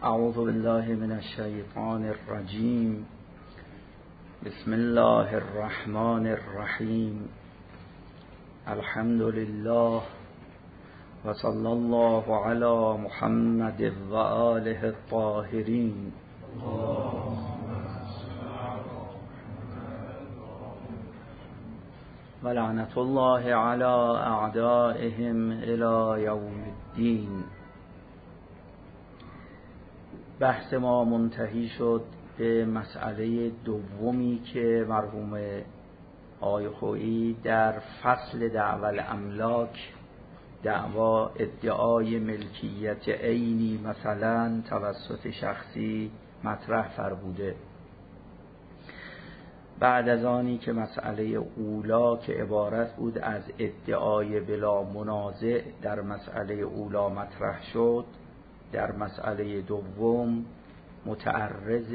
اعوذ بالله من الشیطان الرجیم. بسم الله الرحمن الرحیم. الحمد لله و صلی الله علی محمد و آله الطاهرین. و لعنت الله علی اعدائهم الی یوم الدین. بحث ما منتهی شد به مسئله دومی که مرحوم آقای خویی در فصل دعوی الاملاک، دعوا ادعای ملکیت عینی مثلا توسط شخصی مطرح فرموده. بعد از آنی که مسئله اولا که عبارت بود از ادعای بلا منازع در مسئله اولا مطرح شد، در مسئله دوم متعرض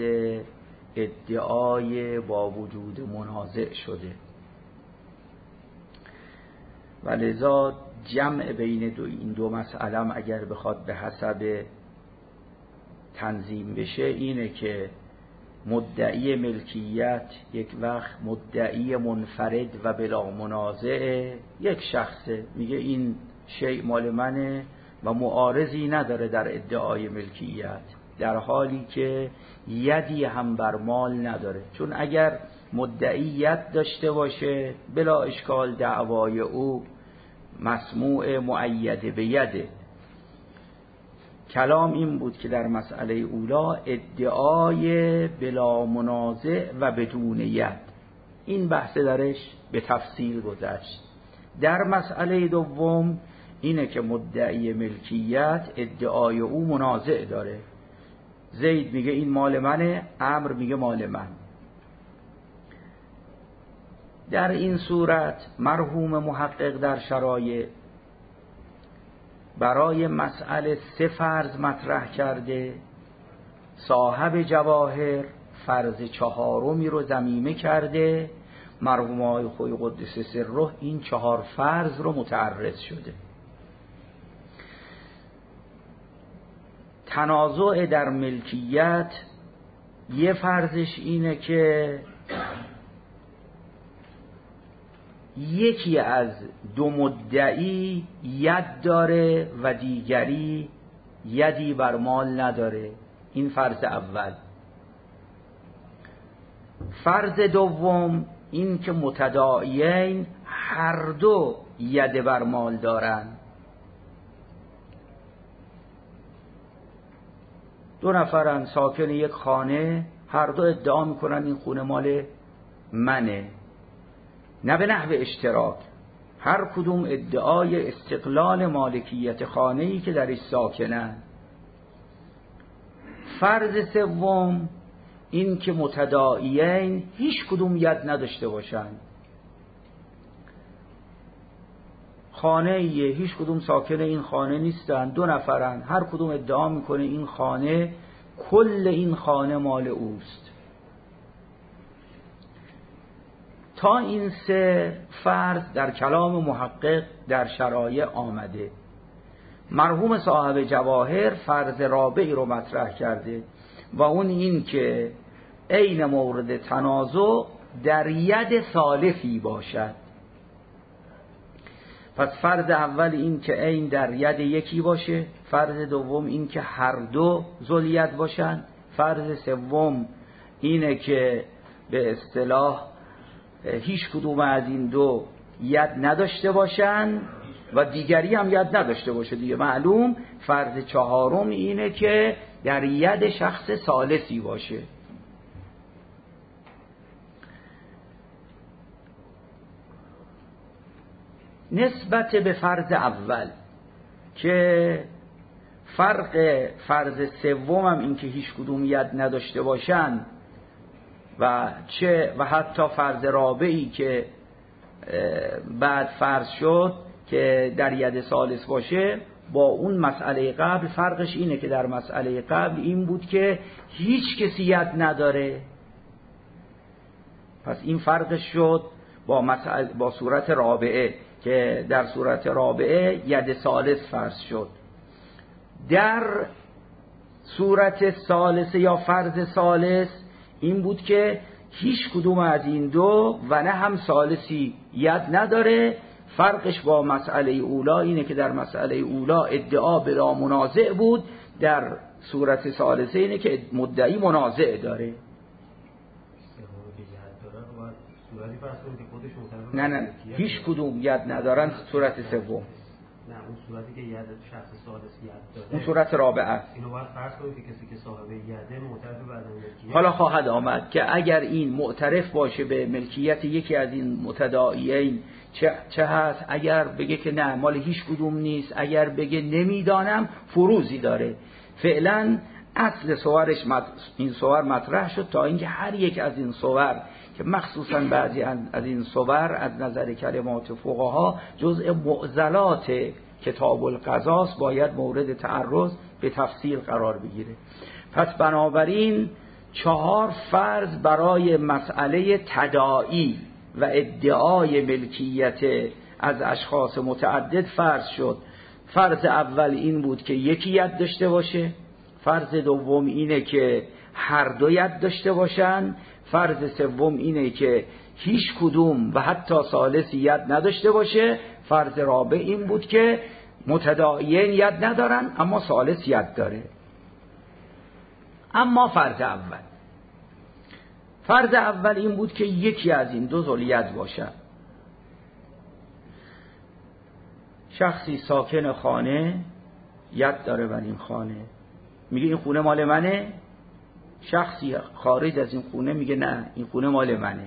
ادعای با وجود منازع شده و لذا جمع بین این دو مسئله اگر بخواد به حسب تنظیم بشه اینه که مدعی ملکیت یک وقت مدعی منفرد و بلا منازع یک شخصه، میگه این شیء مال منه و معارضی نداره در ادعای ملکیت، در حالی که یدی هم بر مال نداره. چون اگر مدعی ید داشته باشه بلا اشکال دعوای او مسموع مؤید به یده. کلام این بود که در مسئله اولا ادعای بلا منازع و بدون ید، این بحث درش به تفصیل گذشت. در مسئله دوم اینه که مدعی ملکیت ادعای او منازع داره، زید میگه این مال منه، عمرو میگه مال من. در این صورت مرحوم محقق در شرایع برای مسئله 3 فرض مطرح کرده. صاحب جواهر فرض 4می رو ضمیمه کرده. مرحوم آقای خویی قدس سره این 4 فرض رو متعرض شده. تنازع در ملکیت یه فرضش اینه که یکی از دو مدعی ید داره و دیگری یدی بر مال نداره، این فرض اول. فرض دوم این که متداعیین هر دو ید بر مال دارن. 2 نفرن ساکن یک خانه، هر دو ادعا میکنن این خونه مال منه، نه به نحو اشتراک، هر کدوم ادعای استقلال مالکیت خانه‌ای که درش ساکنن. فرض سوم این که متداعیین هیچ کدوم ید نداشته باشن، خانه هیچ کدوم ساکن این خانه نیستن، 2 نفرن، هر کدوم ادعا میکنه این خانه کل این خانه مال اوست. تا این 3 فرض در کلام محقق در شرایع آمده. مرحوم صاحب جواهر فرض رابعی رو مطرح کرده و اون این که عین مورد تنازع در ید ثالثی باشد. پس فرض اول این که عین در ید یکی باشه، فرض دوم این که هر دو ذوالید باشن، فرض سوم اینه که به اصطلاح هیچ کدوم از این دو ید نداشته باشن و دیگری هم ید نداشته باشه دیگه معلوم. فرض چهارم اینه که در ید شخص ثالثی باشه. نسبت به فرض اول که فرق فرض سوم هم این که هیچ کدوم ید نداشته باشن و حتی فرض رابعی که بعد فرض شد که در ید ثالث باشه، با اون مسئله قبل فرقش اینه که در مسئله قبل این بود که هیچ کسی ید نداره، پس این فرقش شد با صورت رابعه که در صورت رابعه ید ثالث فرض شد. در صورت ثالثه یا فرض ثالث این بود که هیچ کدوم از این دو و نه هم ثالثی ید نداره. فرقش با مسئله اولا اینه که در مسئله اولا ادعا بلا منازع بود، در صورت ثالثه اینه که مدعی منازع داره. نه هیچ کدوم ید ندارن صورت سوم. نه اون صورتی که ید شخص ثالث ید داره اون صورت رابعه است. اینو باید فرض کنیم که کسی که صاحب یده معترف به عدم ملکیت. حالا خواهد آمد که اگر این معترف باشه به ملکیت یکی از این متداعیین چه هست؟ اگر بگه که نه مال هیچ کدوم نیست، اگر بگه نمیدانم، فروزی داره. فعلا اصل صورش این صور مطرح شد تا اینکه هر یک از این صور که مخصوصا بعضی از این صور از نظر کلمات فقها جزء معضلات کتاب القضاء باید مورد تعرض به تفصیل قرار بگیره. پس بنابراین 4 فرض برای مسئله تداعی و ادعای ملکیت از اشخاص متعدد فرض شد. فرض اول این بود که یکی ید داشته باشه، فرض دوم اینه که هر دو ید داشته باشن، فرض سوم اینه که هیچ کدوم و حتی ثالث ید نداشته باشه، فرض رابع این بود که متداعیین ید ندارن اما ثالث ید داره. اما فرض اول این بود که یکی از این دو ذوالید باشه. شخصی ساکن خانه ید داره بر این خانه، میگه این خونه مال منه. شخصی خارج از این خونه میگه نه این خونه مال منه.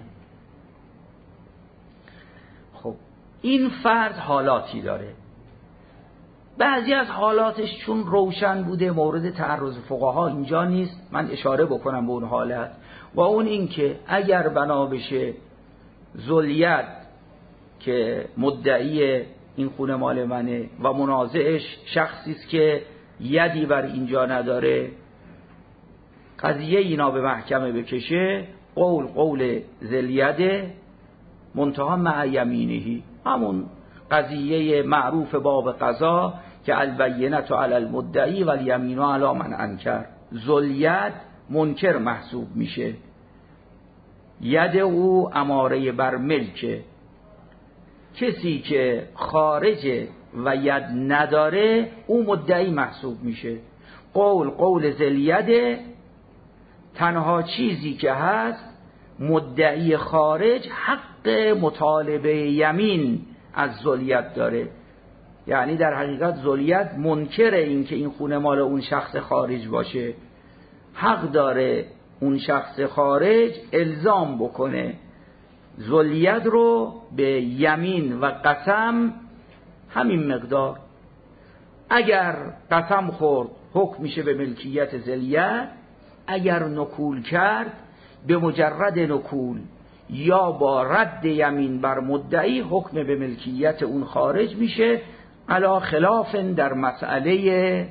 خب این فرض حالاتی داره. بعضی از حالاتش چون روشن بوده مورد تعرض فقها اینجا نیست، من اشاره بکنم به اون حالت. و اون این که اگر بنا بشه ذوالید که مدعی این خونه مال منه و منازعش شخصی است که یدی بر اینجا نداره، قضیه اینا به محکمه بکشه، قول ذوالید منتها مع یمینهی، همون قضیه معروف باب قضا که البینة علی المدعی و الیمین علی من انکر. ذوالید منکر محسوب میشه، ید او اماره بر ملکه. کسی که خارجه و ید نداره او مدعی محسوب میشه. قول ذوالید، تنها چیزی که هست مدعی خارج حق مطالبه یمین از ذوالید داره. یعنی در حقیقت ذوالید منکر این که این خونه مال اون شخص خارج باشه، حق داره اون شخص خارج الزام بکنه ذوالید رو به یمین و قسم همین مقدار. اگر قسم خورد حکم میشه به ملکیت ذوالید، اگر نکول کرد به مجرد نکول یا با رد یمین بر مدعی حکم به ملکیت اون خارج میشه، علا خلاف در مسئله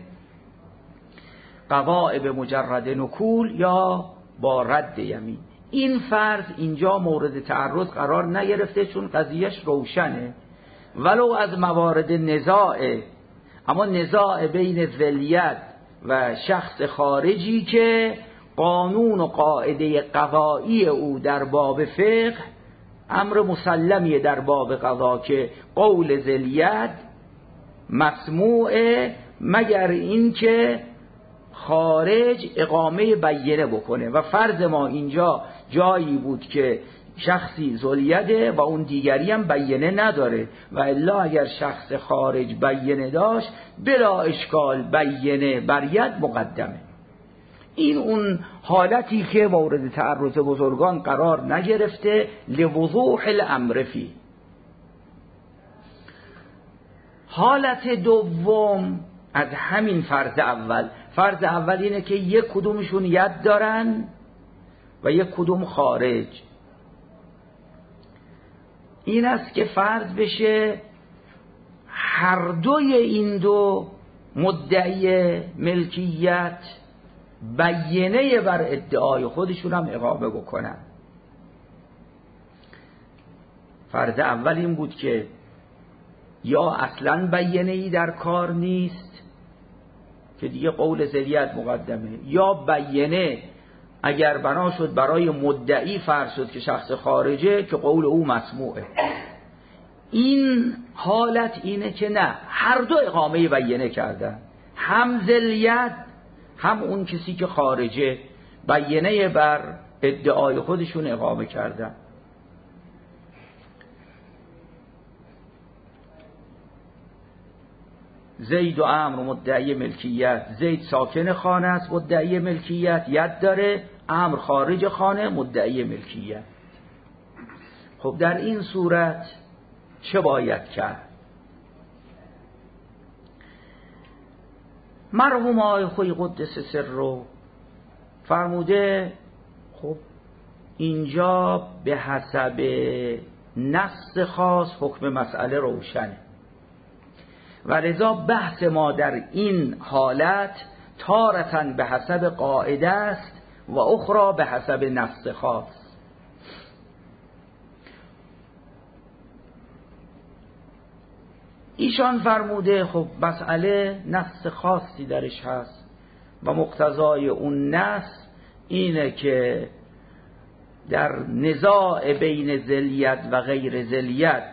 قضاء به مجرد نکول یا با رد یمین. این فرض اینجا مورد تعرض قرار نگرفته چون قضیهش روشنه، ولو از موارد نزاعه، اما نزاع بین ذوالید و شخص خارجی که قانون و قاعده قضایی او در باب فقه امر مسلمیه در باب قضا که قول ذوالید مسموعه مگر این که خارج اقامه بینه بکنه. و فرض ما اینجا جایی بود که شخصی ذوالید و اون دیگری هم بینه نداره، و الا اگر شخص خارج بینه داشت بلا اشکال بینه بر ید مقدمه. این اون حالتی که مورد تعرض بزرگان قرار نگرفته لوضوح الامر فی. حالت دوم از همین فرض اول اینه که یک کدومشون ید دارن و یک کدوم خارج. این است که فرض بشه هر دوی این دو مدعی ملکیت بینه بر ادعای خودشون هم اقامه بکنن. فرض اول این بود که یا اصلا بینه‌ای در کار نیست که دیگه قول ذلیت مقدمه، یا بینه اگر بنا شد برای مدعی فرض شد که شخص خارجه که قول او مسموعه. این حالت اینه که نه، هر دو اقامه بینه کردن، هم ذلیت هم اون کسی که خارجه بینه بر ادعای خودشون اقامه کردن. زید و عمرو مدعی ملکیت، زید ساکن خانه است مدعی ملکیت، ید داره، عمرو خارج خانه مدعی ملکیت. خب در این صورت چه باید کرد؟ مرحوم آقای خویی قدس سره فرموده خب اینجا به حسب نص خاص حکم مسئله روشنه و لذا بحث ما در این حالت تارتاً به حسب قاعده است و اخرى به حسب نص خاص. ایشان فرموده خب مسئله نص خاصی درش هست و مقتضای اون نص اینه که در نزاع بین ذلیت و غیر ذلیت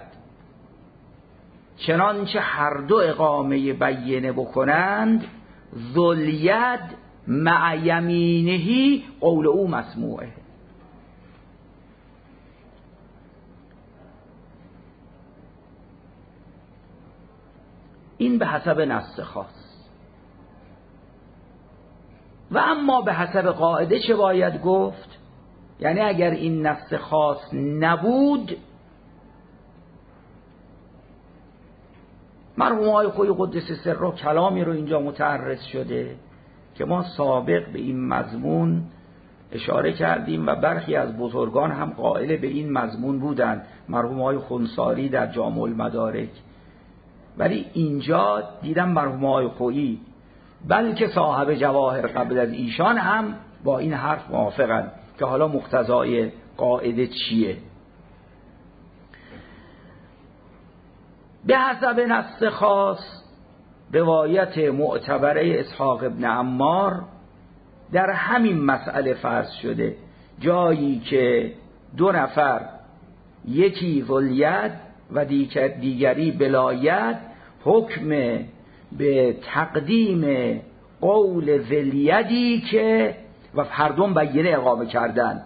چنانچه هر دو اقامه بینه بکنند ذلید مع یمینهی قول او مسموعه. این به حسب نص خاص. و اما به حسب قاعده چه باید گفت؟ یعنی اگر این نص خاص نبود، مرحوم آقای خویی قدس سره کلامی رو اینجا متعرض شده که ما سابق به این مضمون اشاره کردیم و برخی از بزرگان هم قائل به این مضمون بودند، مرحوم آقای خنساری در جامع المدارک. ولی اینجا دیدم مرحوم آقای خویی بلکه صاحب جواهر قبل از ایشان هم با این حرف موافقند که حالا مقتضای قاعده چیه. به حسب نص خاص روایت معتبره اسحاق ابن عمار در همین مسئله فرض شده، جایی که دو نفر یکی ذلید و دیگری بلاید حکم به تقدیم قول ذلیدی که و هر دو بینه اقامه کردن،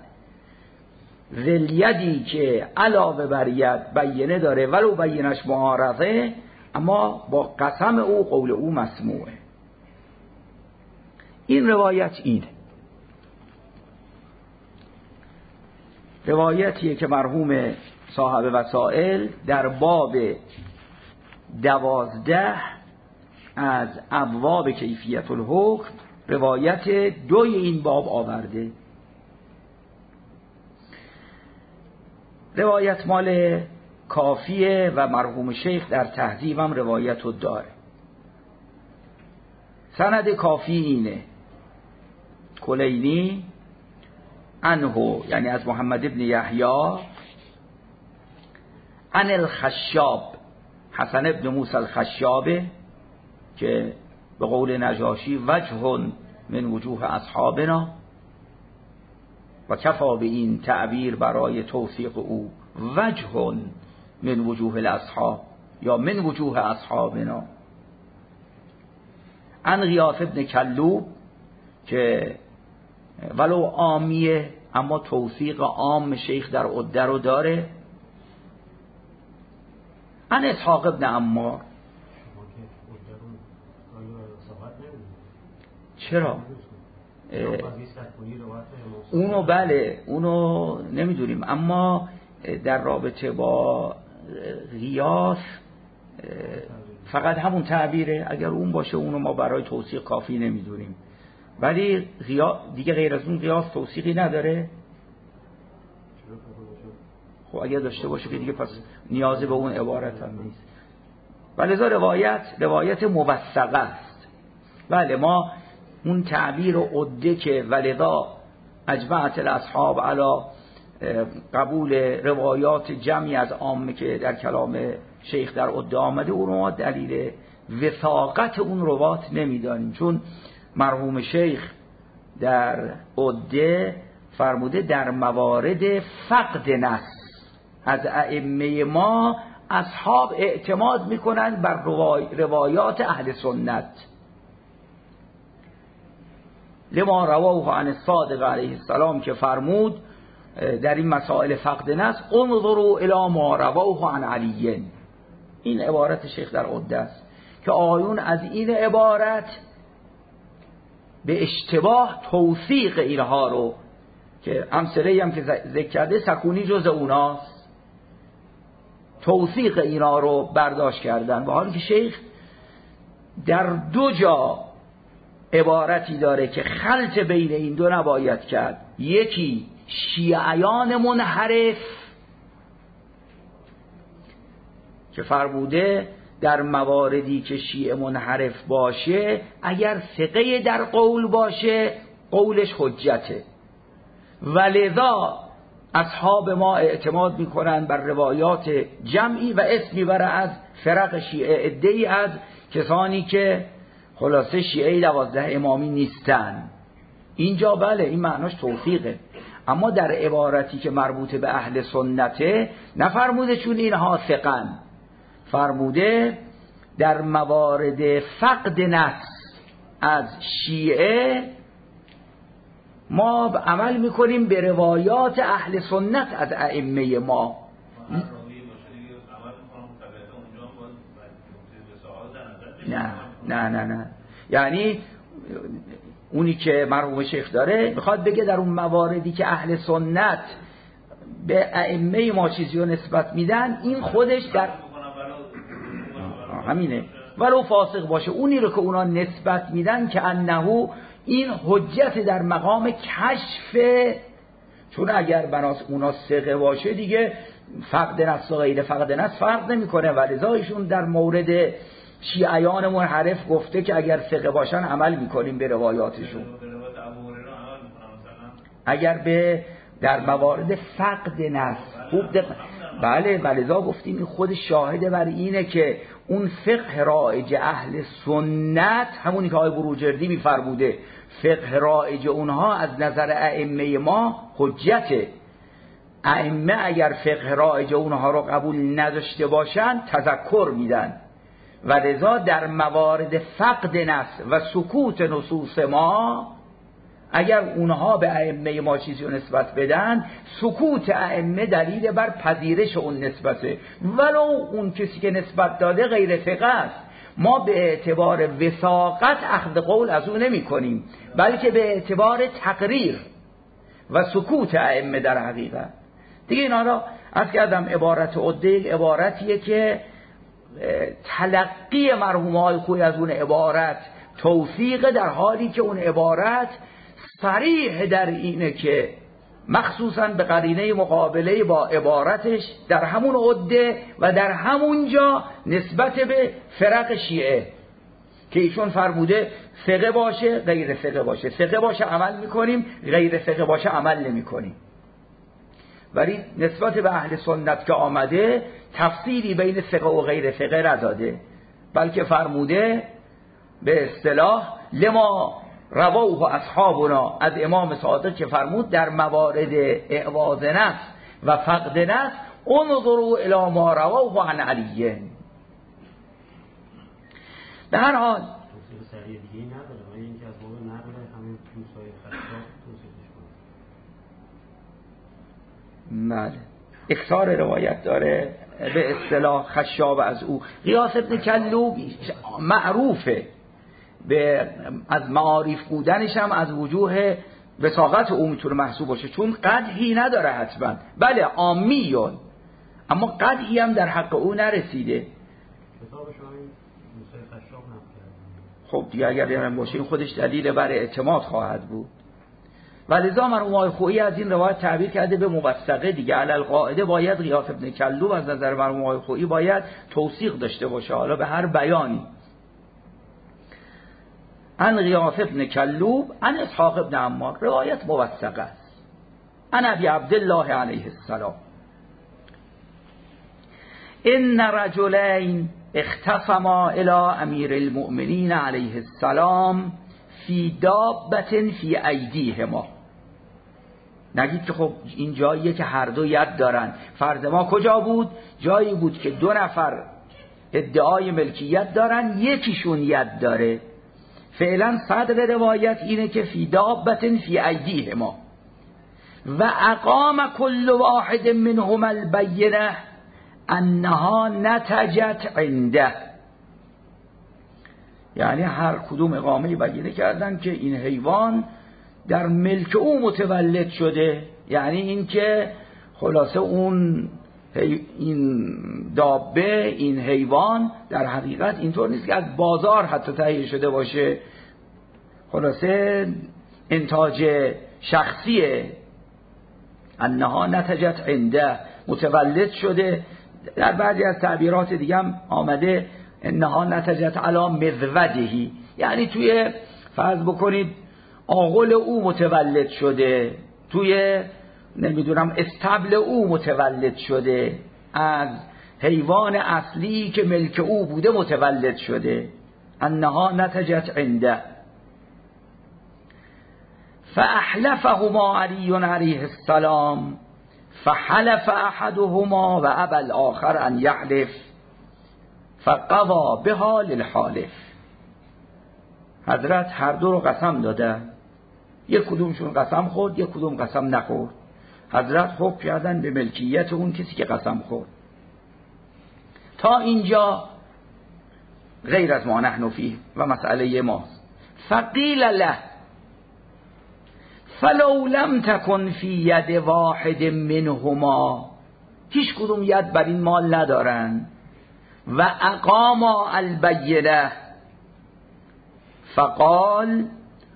ذلیدی که علاوه بر ید بینه داره ولو بینش معارضه، اما با قسم او قول او مسموعه. این روایت اینه، روایتیه که مرحوم صاحب وسائل در باب 12 از ابواب کیفیت الحکم روایت 2 این باب آورده. روایت مال کافیه و مرحوم شیخ در تهذیب هم روایت رو داره. سند کافی اینه: کلینی عنه، یعنی از محمد ابن یحیی، عن الخشاب حسن ابن موسی الخشابه که به قول نجاشی وجه من وجوه اصحابنا و کفا به این تعبیر برای توثیق او وجه من وجوه الاصحاب یا من وجوه اصحابنا. عن غیاث ابن کلوب که ولو عامیه اما توثیق عام شیخ در عده رو داره. عن اسحاق ابن عمار. چرا؟ اونو بله اونو نمیدونیم، اما در رابطه با غیاث فقط همون تعبیره. اگر اون باشه اونو ما برای توثیق کافی نمیدونیم، ولی دیگه غیر از اون غیاث توثیقی نداره. خب اگر داشته باشه که دیگه پس نیازی به اون عبارت هم نیست. ولذا روایت موثقه است. بله ما اون تعبیر و عده که ولذا اجمعت الاصحاب علی قبول روایات جمعی از عامه که در کلام شیخ در عده آمده، اون ما دلیل وثاقت اون روات نمیدانیم، چون مرحوم شیخ در عده فرموده در موارد فقد نص از ائمه ما اصحاب اعتماد میکنند بر روایات اهل سنت. لما رواه عن الصادق علیه السلام که فرمود در این مسائل فقد نص انظروا الی ما رواه عن علی. این عبارت شیخ در عده است که آیون از این عبارت به اشتباه توثیق اینها رو، که امثله هم که ذکر کرده سکونی جز اوناست، توثیق اینا رو برداشت کردن، با حالی که شیخ در دو جا عبارتی داره که خلط بین این دو نباید کرد. یکی شیعیان منحرف که فرموده در مواردی که شیعه منحرف باشه اگر ثقه در قول باشه قولش حجته، ولذا اصحاب ما اعتماد میکنن بر روایات جمعی و اسم میبره از فرق شیعه، عده‌ای از کسانی که خلاصه شیعه 12 امامی نیستن. اینجا بله این معناش توثیقه، اما در عبارتی که مربوط به اهل سنته نفرموده چون اینها ثقن، فرموده در موارد فقد نص از شیعه ما عمل میکنیم به روایات اهل سنت از ائمه ما. نه یعنی اونی که مرحوم شیخ داره میخواد بگه در اون مواردی که اهل سنت به ائمه ما چیزی رو نسبت میدن این خودش در همینه، ولو فاسق باشه اونی رو که اونا نسبت میدن که انهو این حجت در مقام کشف، چون اگر بناس اونا ثقه باشه دیگه فقد نص و غیر فقد نص فرق نمیکنه، ولذا ایشون در مورد شیعیان منحرف گفته که اگر ثقه باشن عمل میکنیم به روایاتشون. اگر به در موارد فقد نص خوب بله، ولذا گفتیم این خود شاهده بر اینه که اون فقه رایج اهل سنت، همونی که آقای بروجردی میفرموده فقه رایج اونها از نظر ائمه ما حجته. ائمه اگر فقه رایج اونها رو قبول نداشته باشن تذکر میدن، ولذا در موارد فقد نص و سکوت نصوص ما اگر اونها به ائمه ما چیزی رو نسبت بدن، سکوت ائمه دلیل بر پذیرش اون نسبته، ولو اون کسی که نسبت داده غیر ثقه است. ما به اعتبار وثاقت اخذ قول از اون نمی کنیم، بلکه به اعتبار تقریر و سکوت ائمه در حقیقت. دیگه اینا را از کردم عبارت عده عبارتیه که تلقی مرحوم های خوی از اون عبارت توثیق، در حالی که اون عبارت صریح در اینه که مخصوصا به قرینه مقابله با عبارتش در همون عده و در همونجا نسبت به فرق شیعه که ایشون فرموده ثقه باشه غیر ثقه باشه، ثقه باشه عمل میکنیم، غیر ثقه باشه عمل نمیکنیم. ولی نسبت به اهل سنت که آمده تفصیلی بین ثقه و غیر ثقه نداده، بلکه فرموده به اصطلاح لما رواه اصحابنا از امام صادق که فرمود در موارد اعواض نص و فقد نص انظروا الی ما رواه عن علی. به هر حال بله اکثار روایت داره به اصطلاح خشاب از او. غیاث ابن کلوب معروفه به از معارف بودنش هم از وجوه وثاقت او میتونه محسوب باشه، چون قدحی نداره حتما، بله عامیون، اما قدحی هم در حق او نرسیده. خب دیگه اگر دیرم باشه این خودش دلیل بر اعتماد خواهد بود. ولذا مرحوم خویی از این روایت تعبیر کرده به موثقه دیگه. علی القاعده باید غیاث ابن کلوب از نظر مرحوم خویی باید توثیق داشته باشه، حالا به هر بیانی. عن غیاث ابن کلوب عن اسحاق ابن عمار، روایت موثقه است. عن ابی عبدالله علیه السلام ان رجلین اختصما الى امیر المؤمنین علیه السلام فی دابة فی ایدیهما. نگید که خب این جاییه که هر دو ید دارن. فرض ما کجا بود؟ جایی بود که دو نفر ادعای ملکیت دارن، یکیشون ید داره. فعلا صدر روایت اینه که فی دابة فی ایدیهما و اقام کل واحد منهما البینه انها نتجت عنده. یعنی هر کدوم اقامه بینه کردن که این حیوان در ملک او متولد شده. یعنی این که خلاصه این دابه، این حیوان در حقیقت اینطور نیست که از بازار حتی تهیه شده باشه، خلاصه انتاج شخصیه. انها نتجت عنده، متولد شده. در بعضی از تعبیرات دیگه هم آمده انها نتجت علی مذودهی، یعنی توی فرض بکنید آغل او متولد شده، توی نمیدونم استبل او متولد شده، از حیوان اصلی که ملک او بوده متولد شده. انها نتجت عنده. فاحلفهما علی علیه السلام فحلف احدهما و ابى الاخر ان یحلف فقضى بها للحالف. حضرت هر دو رو قسم دادن، یک کدومشون قسم خورد، یک کدوم قسم نخورد. حضرت حکم کردن به ملکیت اون کسی که قسم خورد. تا اینجا غیر از ما نحن فیه و مسئله ماست. فقیل له فلو لم تکن فی ید واحد منهما، هیچ کدوم ید بر این مال ندارن، و اقاما البینه فقال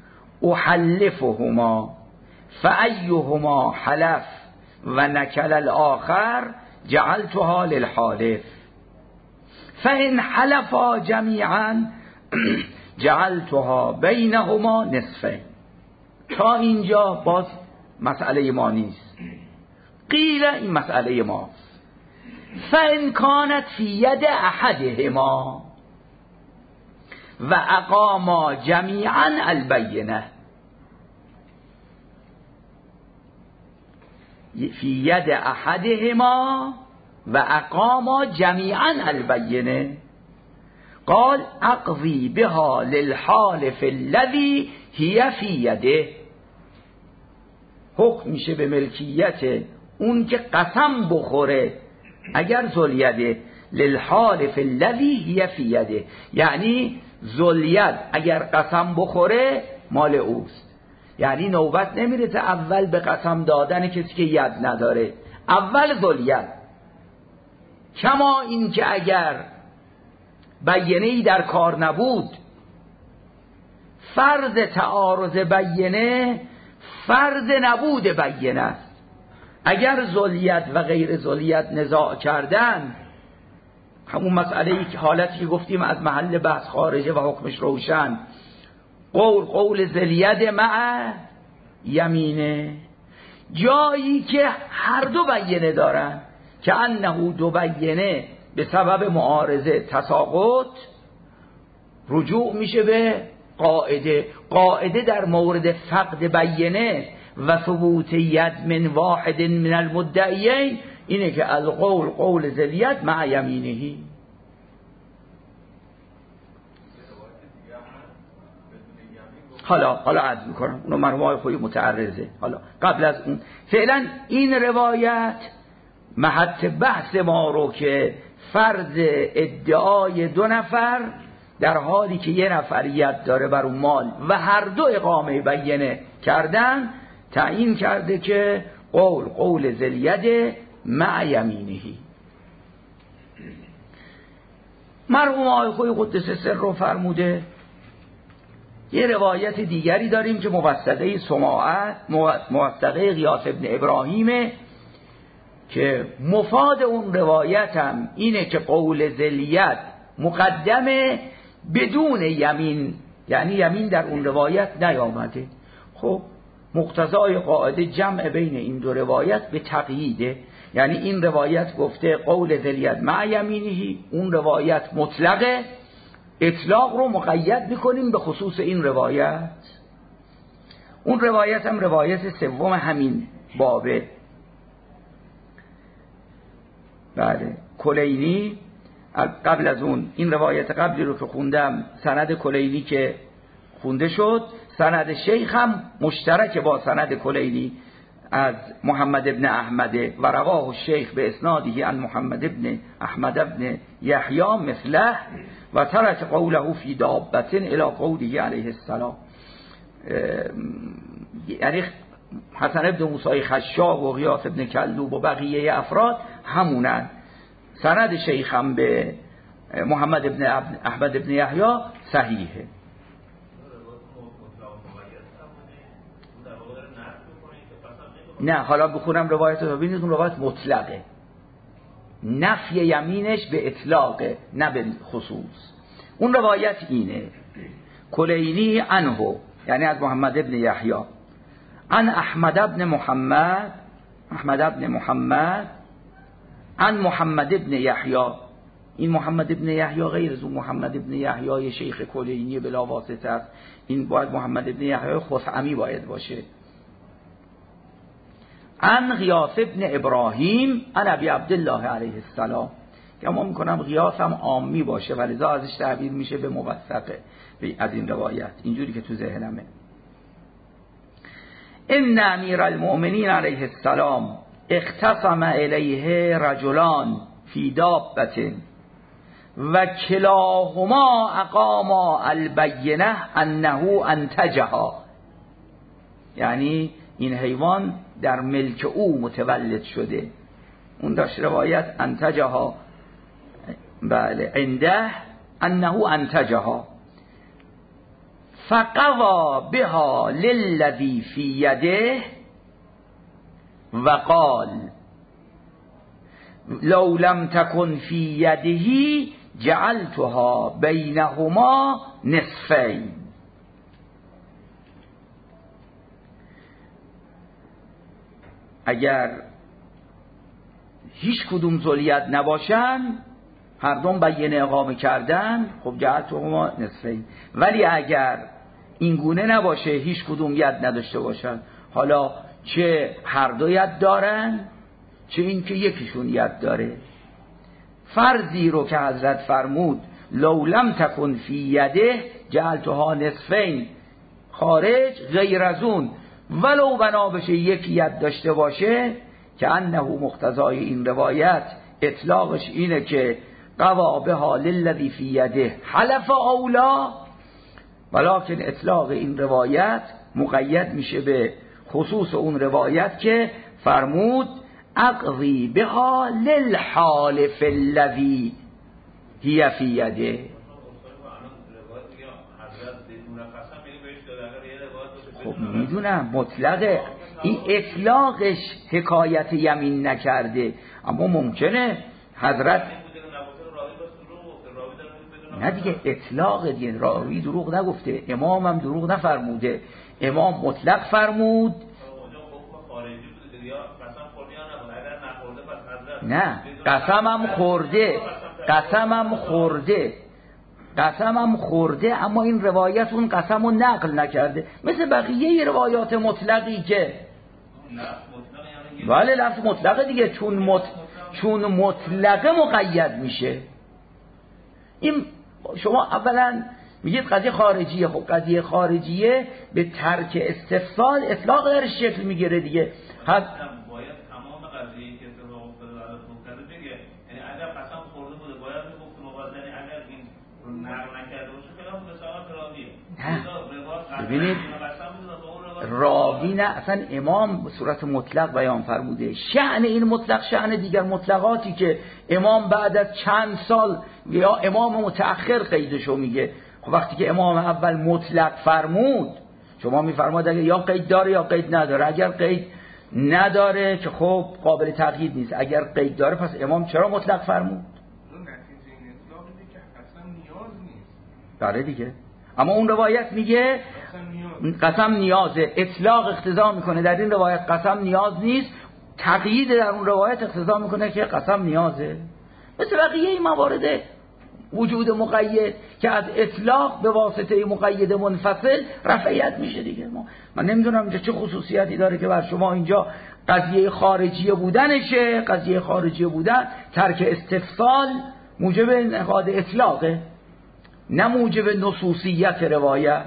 احلفهما فایهما حلف و نکل الاخر جعلتها للحالف فان حلفا جمیعا جعلتها بینهما نصفین. تا اینجا باز مسئله ما نیست. قیل این مسئله ماست. فان کانت فی ید احدهما و اقاما جمیعا البینه، فی ید احدهما و اقاما جمیعا البینه قال اقضی بها للحالف الذی هی فی یده. حکم میشه به ملکیت اون که قسم بخوره اگر ذوالید، للحالف الذی هی فی یده، یعنی ذوالید اگر قسم بخوره مال اوست. یعنی نوبت نمیرسه اول به قسم دادن کسی که ید نداره، اول ذوالید. کما این که اگر بیینه‌ای در کار نبود، فرض تعارض بیینه فرض نبود بیینه است. اگر ذوالید و غیر ذوالید نزاع کردن، همون مسئله که حالتی که گفتیم از محل بحث خارجه و حکمش روشن، قول ذوالید مع یمینه، جایی که هر دو بیینه دارن که انه دو بیینه به سبب معارضه تساقط، رجوع میشه به قاعده در مورد فقد بیینه و ثبوت ید من واحد من المدعیین اینه که القول قول ذوالید مع یمینهی. حالا عرض میکنم، اونو مرحوم خوی متعرضه. حالا قبل از اون فعلا این روایت محط بحث ما رو که فرض ادعای دو نفر در حالی که یه نفریت داره بر اون مال و هر دو اقامه بیینه کردن، تعیین کرده که قول ذوالید مع یمینهی. مرحوم آقای خوی قدس سر رو فرموده. یه روایت دیگری داریم که موثقه سماعت، موثقه غیاث ابن ابراهیمه، که مفاد اون روایت هم اینه که قول ذوالید مقدمه بدون یمین، یعنی یمین در اون روایت نیامده. خب مقتضای قاعده جمع بین این دو روایت به تقییده، یعنی این روایت گفته قول ذلید مع یمینه، اون روایت مطلقه، اطلاق رو مقید میکنیم به خصوص این روایت. اون روایت هم روایت سوم همین بابه. بله کلینی قبل از اون این روایت قبلی رو که خوندم، سند کلینی که خونده شد، سند شیخ هم مشترک با سند کلینی از محمد ابن احمد و رواه الشیخ به اسناده عن محمد ابن احمد ابن یحیی مثله و ترک قوله فی دابة الی قوله علیه السلام. یعنی حسن ابن موسی خشاب و غیاث ابن کلوب و بقیه افراد همونن. سند شیخ هم به محمد ابن احمد ابن یحیی صحیحه. نه حالا بخونم روایت رو ببینید، اون روایت مطلقه، نفی یمینش به اطلاقه نه به خصوص. اون روایت اینه کلینی عنه، یعنی از محمد ابن یحیی، عن احمد ابن محمد، احمد ابن محمد عن محمد ابن یحیی. این محمد ابن یحیی غیر از اون محمد ابن یحیی شیخ کلینی بلا واسطه است، این باید محمد ابن یحیی خثعمی باید باشه. عن غیاث ابن ابراهیم عن ابی عبدالله علیه السلام، که ما میکنم غیاث هم عامی باشه ولی ازش تعبیر میشه به موثقه از این روایت، اینجوری که تو ذهنمه. ان امیر المؤمنین علیه السلام اختصم الیه رجلان فی دابة و کلاهما اقاما البینه انه انتجها، یعنی این حیوان در ملک او متولد شده. اون داشت روایت انتجها، بله عنده انه انتجها، فقوا بها للذی فی یده و قال لو لم تکن فی یده جعلتها بینهما نصفین. اگر هیچ کدوم ذلیت نباشن، هر دوم بینه اقامه کردن، خب جعلتهما نصفین. ولی اگر این گونه نباشه، هیچ کدوم ید نداشته باشن، حالا چه هر دو ید دارن چه این که یکیشون ید داره، فرضی رو که حضرت فرمود لو لم تکن فی یده جعلتها نصفین، خارج غیر از اون ولو بنا بشه یک ید داشته باشه، که انه مقتضای این روایت اطلاقش اینه که قوا بها للذی فی یده حلف اولا، ولکن اطلاق این روایت مقید میشه به خصوص اون روایت که فرمود اقضی بها للحالف الذی هی فی یده. خب میدونم مطلقه، این اطلاقش حکایت یمین نکرده، اما ممکنه حضرت نه دیگه اطلاق دیگه، راوی دروغ نگفته، امام هم دروغ نفرموده، امام مطلق فرمود. نه قسمم خورده، اما این روایت اون قسم رو نقل نکرده، مثل بقیه روایات مطلقی که بله لفظ مطلقه دیگه، چون مطلقه مقید میشه. این شما اولا میگید قضیه خارجیه، خب قضیه خارجیه به ترک استفسار اطلاق در شکل میگیره دیگه. باید تمام قضیه‌ای که اتفاق افتاده برای مبتدا بگه، یعنی اگر قسم خورده بوده باید میگفت موازنه، اگر این رو نقل نکرده باشه خلاف رسالت راویه. ببینید راوی نه، اصلا امام به صورت مطلق بیان فرموده. شأن این مطلق شأن دیگر مطلقاتی که امام بعد از چند سال یا امام متأخر قیدشو میگه. خب وقتی که امام اول مطلق فرمود، شما میفرماد اگر یا قید داره یا قید نداره. اگر قید نداره که خب قابل تقیید نیست، اگر قید داره پس امام چرا مطلق فرمود؟ بله دیگه. اما اون روایت میگه قسم نیازه، اطلاق اقتضا میکنه، در این روایت قسم نیاز نیست. تقیید در اون روایت اقتضا میکنه که قسم نیازه، مثل بقیه این موارد وجود مقید که از اطلاق به واسطه مقید منفصل رفعیت میشه دیگه. من نمیدونم اینجا چه خصوصیتی داره که بر شما اینجا قضیه خارجی بودنشه، قضیه خارجی بودن ترک استفصال موجب انعقاد اطلاقه، نه موجب نصوصیت روایت.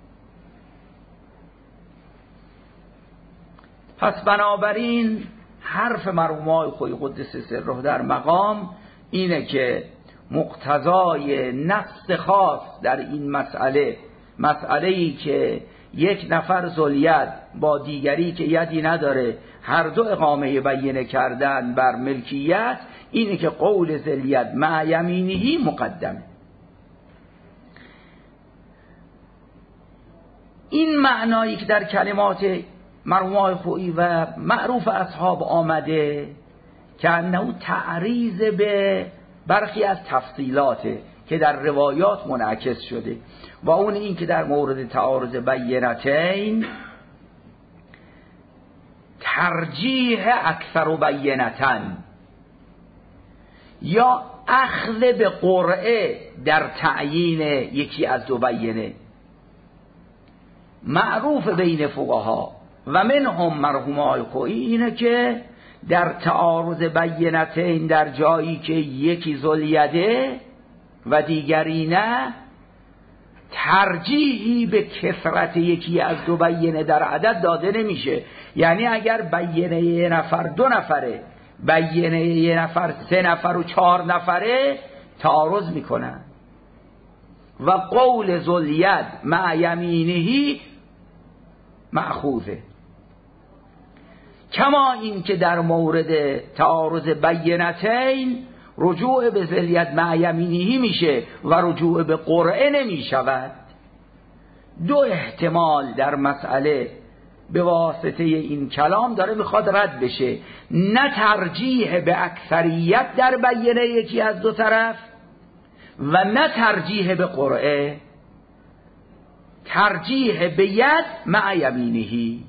پس بنابراین حرف مرحوم آقای خویی قدس سره در مقام اینه که مقتضای نص خاص در این مسئله‌ای که یک نفر ذوالید با دیگری که یدی نداره هر دو اقامه بینه کردن بر ملکیت، اینه که قول ذوالید مع یمینه مقدمه. این معنایی که در کلمات مرحوم آقای خویی و معروف اصحاب آمده که انه تعریض به برخی از تفصیلاته که در روایات منعکس شده، و اون این که در مورد تعارض بینتین ترجیح اکثر بینتن یا اخذ به قرعه در تعیین یکی از دو بینه معروف بین فقها و منهم مرحوم آقای خویی اینه که در تعارض بینتین در جایی که یکی ذوالیده و دیگری نه، ترجیحی به کثرت یکی از دو بینه در عدد داده نمیشه. یعنی اگر بینه یه نفر 2 نفره، بینه یه نفر 3 نفر و 4 نفره، تعارض میکنن و قول ذوالید مع یمینه مأخوذه. کما این که در مورد تعارض بینتین رجوع به ذوالید مع یمینه میشه و رجوع به قرعه نمی شود. 2 احتمال در مسئله به واسطه این کلام داره میخواد رد بشه، نه ترجیح به اکثریت در بینه یکی از دو طرف و نه ترجیح به قرعه، ترجیح به ید مع یمینه.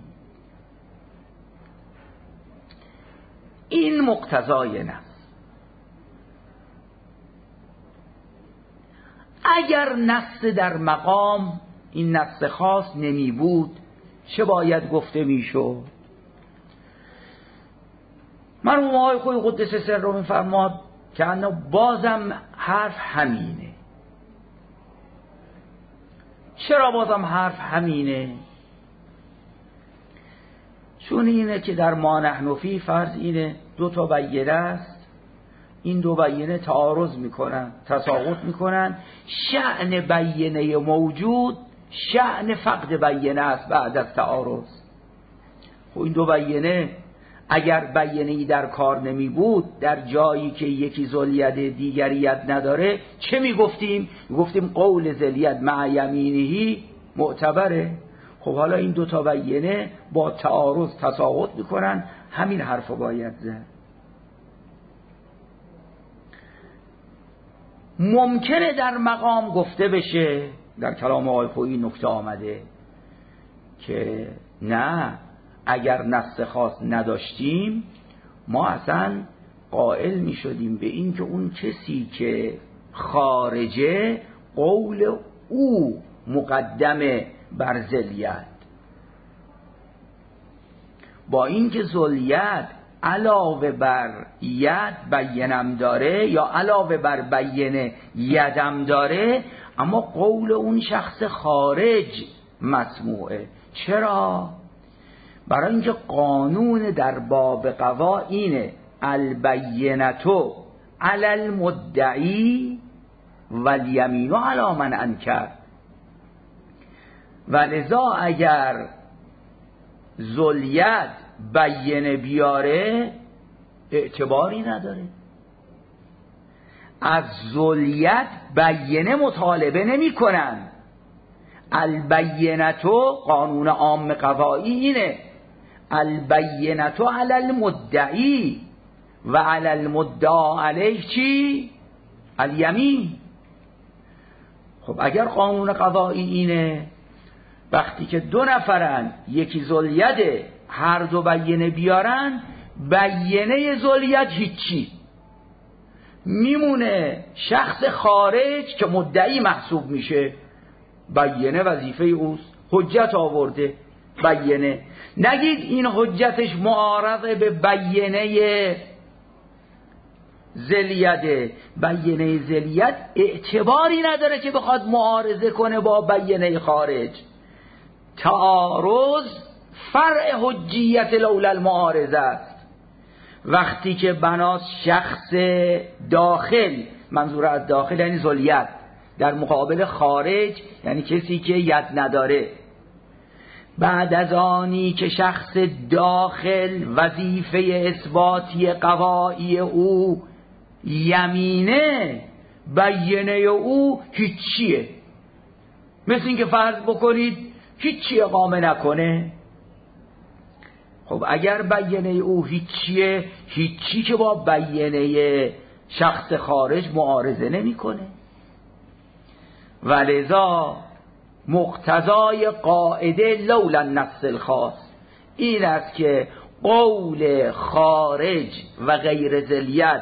این مقتضای نص. اگر نص در مقام این نص خاص نمی بود چه باید گفته می شد؟ مرحوم آقای خویی قدس سره می‌فرماد که انا بازم حرف همینه. چرا بازم حرف همینه؟ چون اینه که در ما نحن فی فرض اینه 2 تا بینه است، این 2 بینه تعارض میکنن، تساقط میکنن، شأن بینه موجود شأن فقد بینه است بعد از تعارض. خب این 2 بینه اگر بینه‌ای در کار نمی بود، در جایی که یکی ذوالید دیگری ید نداره، چه میگفتیم؟ میگفتیم قول ذوالید مع یمینه معتبره. خب حالا این 2 تا بینه با تعارض تساقط میکنن، همین حرفو باید زد. ممکنه در مقام گفته بشه، در کلام آقای خویی نکته آمده که نه، اگر نص خاص نداشتیم ما اصلا قائل می شدیم به این که اون کسی که خارجه قول او مقدمه بر ذوالید، با این که ذوالید علاوه بر ید بینم داره یا علاوه بر بینه یدم داره، اما قول اون شخص خارج مسموعه. چرا؟ برای اینکه قانون در باب قضا اینه البینتو علی المدعی والیمین علی من انکر، و لذا اگر ذوالید بینه بیاره اعتباری نداره. از ذوالید بینه مطالبه نمی کنن. البینتو قانون عام قضایی اینه البینتو علی المدعی و علی المدعا علیه چی؟ الیمین. خب اگر قانون قضایی اینه وقتی که 2 نفرن، یکی ذوالید، هر 2 بینه بیارن، بیینه ذلیت هیچی، میمونه شخص خارج که مدعی محسوب میشه. بیینه وظیفه اوست، حجت آورده، بیینه. نگید این حجتش معارضه به بیینه ذلیته. بیینه ذلیت اعتباری نداره که بخواد معارضه کنه با بیینه خارج. تعارض فرع حجیت لولا المعارضه است. وقتی که بناس شخص داخل، منظور از داخل یعنی ذلیت، در مقابل خارج یعنی کسی که ید نداره، بعد از آنی که شخص داخل وظیفه اثباتی قوائی او یمینه، بیینه او هیچیه. مثل این که فرض بکنید هیچی اقامه نکنه. خب اگر بیینه او هیچیه، هیچی که با بیینه شخص خارج معارضه نمیکنه. ولذا مقتضای قاعده لولا النص الخاص این است که قول خارج و غیر ذلیت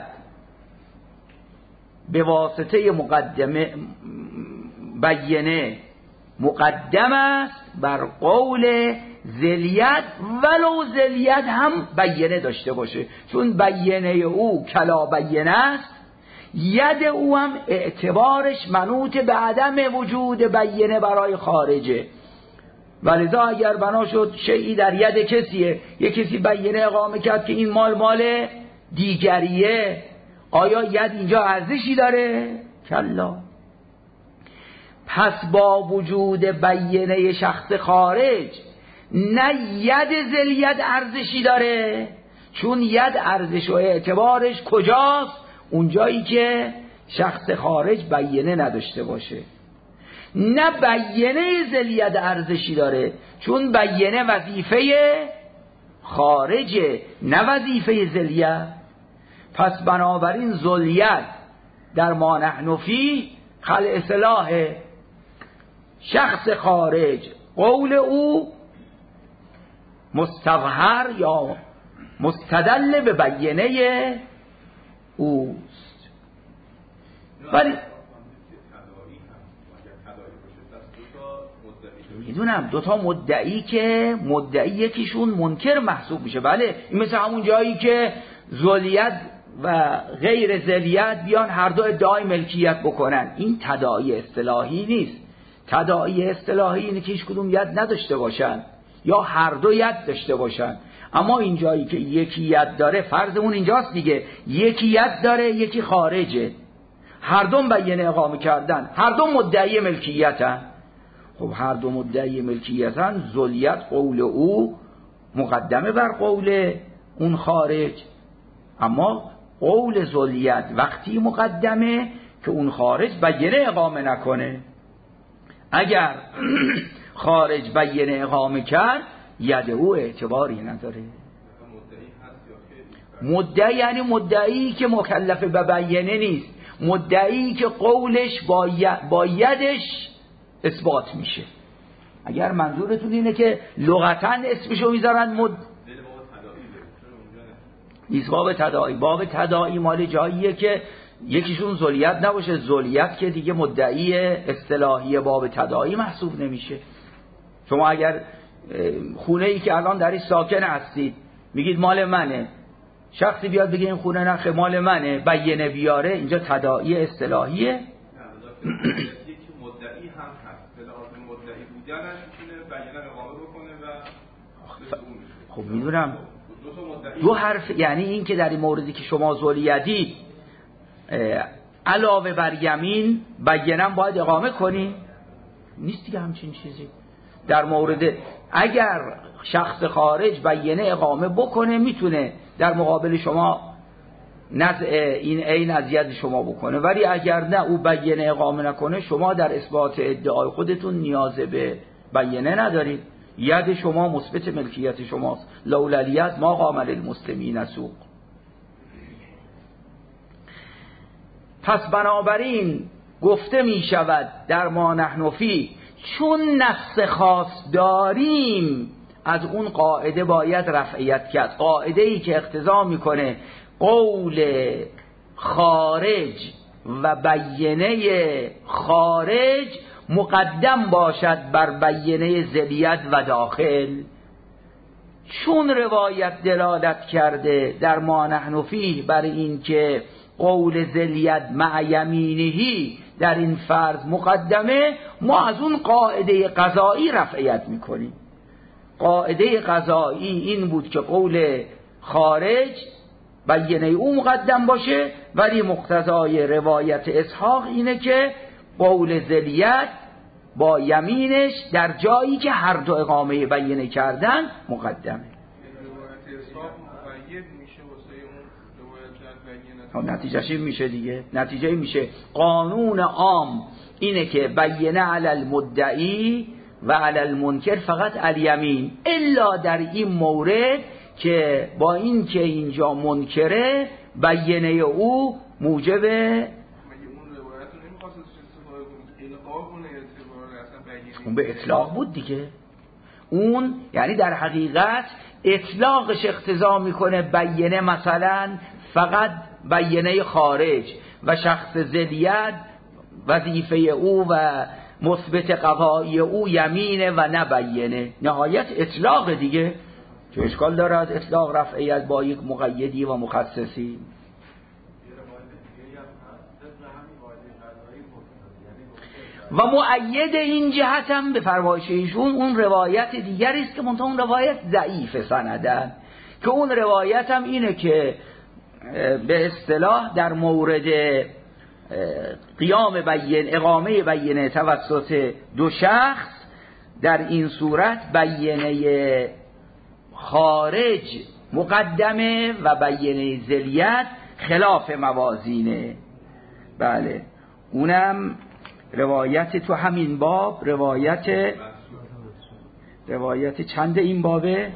به واسطه مقدمه بیینه مقدم است بر قول ذلیت، ولو ذلیت هم بیینه داشته باشه، چون بیینه او کلا بیینه است، ید او هم اعتبارش منوط به عدم وجود بیینه برای خارجه. ولذا اگر بنا شد شیئی در ید کسیه، یک کسی بیینه اقامه کرد که این مال دیگریه، آیا ید اینجا ارزشی داره؟ کلا. پس با وجود بیینه شخص خارج نه ید ذلیت ارزشی داره، چون ید ارزش و اعتبارش کجاست؟ اونجایی که شخص خارج بیینه نداشته باشه. نه بیینه ذلیت ارزشی داره، چون بیینه وظیفه خارجه نه وظیفه ذلیت. پس بنابراین ذلیت در ما نحن فی خل اصلاح شخص خارج، قول او مستظهر یا مستدل به بیینه اوست. ولی میدونم دوتا مدعی که مدعی یکیشون منکر محسوب میشه، بله این مثل همون جایی که ذلیت و غیر ذلیت بیان هر دو ادعای ملکیت بکنن، این تداعی اصطلاحی نیست. تداعی اصطلاحی اینه که هیچ کدوم ید نداشته باشن یا هر دو ید داشته باشن. اما این جایی که یکی ید داره، فرضمون اینجاست دیگه، یکی ید داره یکی خارجه، هر دو بیینه اقامه کردن، هر دو مدعی ملکیتن. خب هر دو مدعی ملکیتن، ذلیت قول او مقدمه بر قول اون خارج، اما قول ذلیت وقتی مقدمه که اون خارج بیینه اقامه نکنه. اگر خارج بیینه اقامه کرد ید او اعتباری نداره. مدعی یعنی مدعی که مکلف به بیینه نیست، مدعی که قولش با یدش اثبات میشه. اگر منظورتون اینه که لغتاً اسمشو میذارن نیست، باب تداعی. باب تداعی مال جاییه که یکیشون ذلیت نباشه. ذلیت که دیگه مدعی اصطلاحی باب تداعی محسوب نمیشه. شما اگر خونه ای که الان در این ساکن هستید میگید مال منه، شخصی بیاد بگه این خونه نخه مال منه، بیینه بیاره، اینجا تداعی اصطلاحیه. یکی مدعی هم هست، به لحاظ مدعی بودنش میتونه بیینه اقامه بکنه و خب میدونم دو حرف، یعنی این که در این موردی که شما ذلیتی علاوه بر یمین بیینم باید اقامه کنی، نیست دیگه همچین چیزی. در مورد اگر شخص خارج بیینه اقامه بکنه میتونه در مقابل شما نزع این عین از ید شما بکنه، ولی اگر نه او بیینه اقامه نکنه شما در اثبات ادعای خودتون نیاز به بیینه ندارید. ید شما مثبت ملکیت شماست. لولا الید ما قام للمسلمین سوق. پس بنابراین گفته می شود در ما نحن فی، چون نص خاص داریم از اون قاعده باید رفعیت کرد. قاعده ای که اقتضا میکنه قول خارج و بیینه خارج مقدم باشد بر بیینه ذلیت و داخل. چون روایت دلالت کرده در ما نحن فیه بر این که قول ذلیت مع یمینهی در این فرض مقدمه، ما از اون قاعده قضایی رفعیت میکنیم. قاعده قضایی این بود که قول خارج بیینه او مقدم باشه، ولی مقتضای روایت اسحاق اینه که قول ذلیت با یمینش در جایی که هر دو اقامه بیینه کردن مقدمه. نتیجهش این میشه دیگه، نتیجه این میشه قانون عام اینه که بیینه علی المدعی و علی المنکر فقط الیمین، الا در این مورد که با این که اینجا منکره بیینه او موجب اون به اطلاق بود دیگه. اون یعنی در حقیقت اطلاقش اقتضا میکنه بیینه مثلا فقط بیینه خارج و شخص ذلیت وظیفه او و مثبت قضایی او یمینه و نه بیینه. نهایت اطلاق دیگه، چه اشکال داره از اطلاق رفعیت با یک مقیدی و مخصصی؟ و مؤید این جهت هم به فرمایش ایشون اون روایت دیگری است که منتها اون روایت ضعیف سندن، که اون روایت هم اینه که به اصطلاح در مورد قیام اقامه بیینه توسط دو شخص در این صورت بیینه خارج مقدمه و بیینه ذلیت خلاف موازینه. بله اونم روایت تو همین باب، روایت چند این بابه؟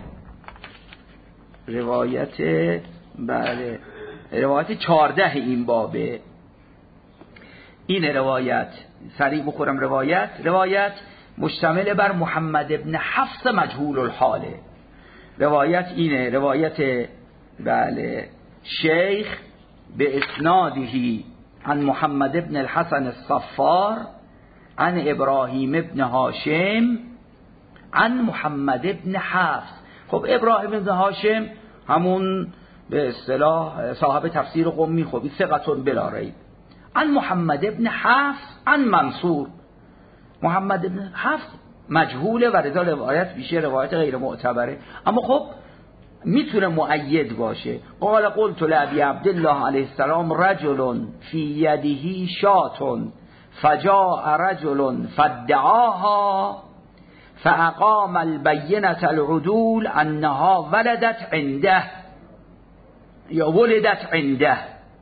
بله روایت 14 این بابه. این روایت سریع بخورم. روایت مشتمل بر محمد ابن حفص مجهول الحاله. روایت اینه، روایت بله شیخ به اسنادهی عن محمد ابن الحسن الصفار عن ابراهیم ابن هاشم عن محمد ابن حفص. خب ابراهیم ابن هاشم همون به اصطلاح صاحب تفسیر قمی، خب این ثقتون بلا ریب. عن محمد ابن حفص عن منصور. محمد ابن حفص مجهوله و رضا روایت بیشه روایت غیر معتبره، اما خب میتونه مؤید باشه. قال قلت لأبي عبد الله علیه السلام رجل فی یده شاة فجاء رجل فادعاها فاقام البینة العدول انها ولدت عنده یا ولدت عنده،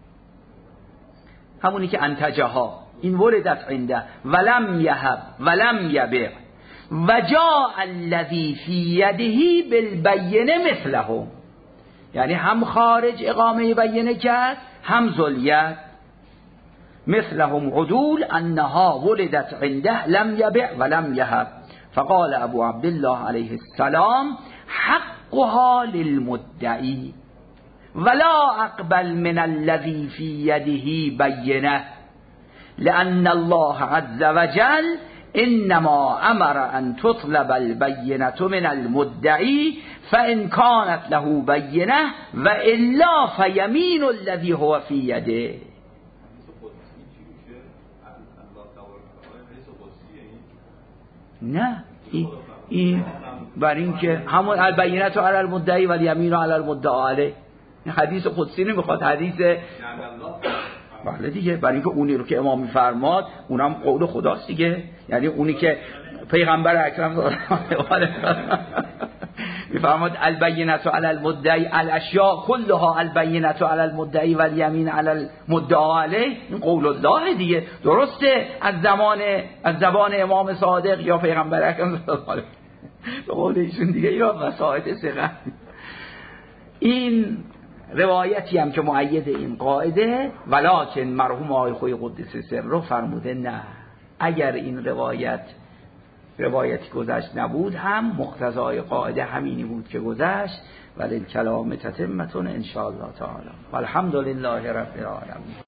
همونی که انتجها، این ولدت عنده ولم یهب ولم یبع و جاء الذی فی یده بالبینه مثلهم، یعنی هم خارج اقامه بینه کرد هم ذلیت، مثلهم عدول انها ولدت عنده لم یبع ولم یهب. فقال ابو عبدالله علیه السلام حقها للمدعی ولا اقبل من الذي في يده بينه لأن الله عز وجل انما امر ان تطلب البينة من المدعي فان كانت له بينة والا فيمين الذي هو في يده. نه این برای اینکه همون البینة علی المدعی و الیمین علی المدعی علیه، حدیث قدسی نمیخواد، حدیث بله دیگه، برای اینکه اونی رو که امام میفرماد اونم قول خداست دیگه، یعنی اونی که پیغمبر اکرم صلی الله علیه و میفرماد البینة علی المدعی الاشیاء کلها البینة علی المدعی و الیمین علی المدعی علیه، این قول الله دیگه. درسته از زبان امام صادق یا پیغمبر اکرم صلی الله علیه به قول ایشون دیگه یا وسائط ثقه. این روایتی هم که مؤید این قاعده، ولکن مرحوم آقای خوی قدس سر رو فرموده نه، اگر این روایت روایتی گذشت نبود هم مقتضای قاعده همینی بود که گذشت، ولی کلام تتمتون ان شاء الله تعالی. والحمد لله رب العالمین.